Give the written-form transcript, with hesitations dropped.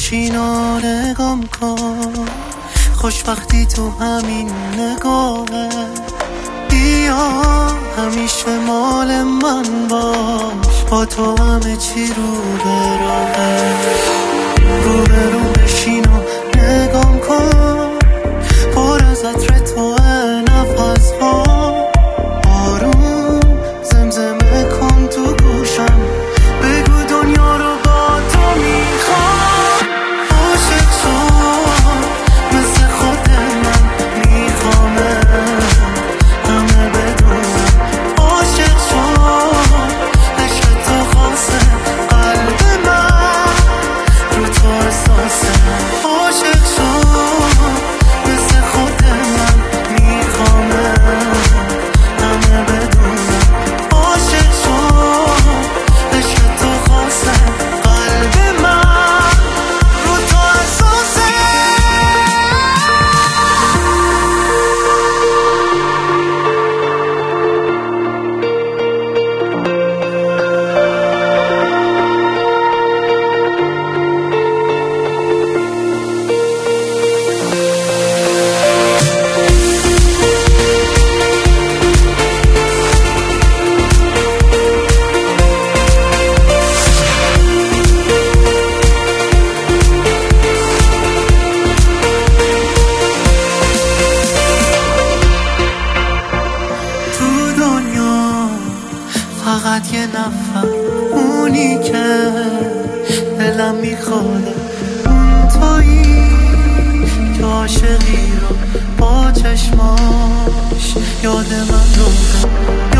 بشین و نگام کن، خوشبختی تو همین نگاهه. بیا همیشه مال من باش، با تو همه چی رو به راهه. رو به رو بشین و نگام کن، پر از عطر توه نفس ها. آروم زمزمه کن تو گوشم، بگو دنیا رو با تو میخوام. عاشق شو مثل خود من میخوامه، همه بدونم. عاشق شو عشق تو خاصه، قلب من رو تو احساسه. عاشق شو مثل خود من میخوامه، همه بدونم. عاشق شو عشق تو خاصه، قلب من رو تو احساسه. فقط یه نفر اونی که دلم میخواده، اون تویی که عاشقی رو با چشماش یاد من رو